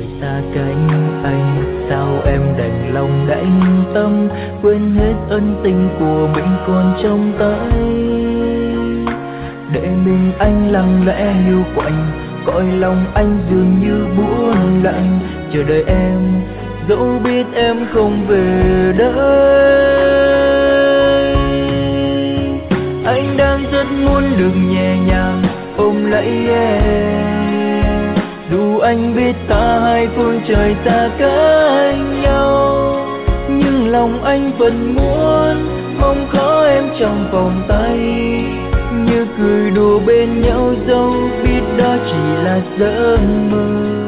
xa cánh anh, sao em đành lòng đành tâm quên hết ân tình của mình còn trong tay, để mình anh lặng lẽ hiu quạnh, cõi lòng anh dường như buồn lạnh, chờ đợi em dẫu biết em không về đây. Anh đang rất muốn được nhẹ nhàng ôm lấy em, dù anh biết ta hai phương trời xa cách nhau, nhưng lòng anh vẫn muốn mong có em trong vòng tay, như cười đùa bên nhau dẫu biết đó chỉ là giấc mơ.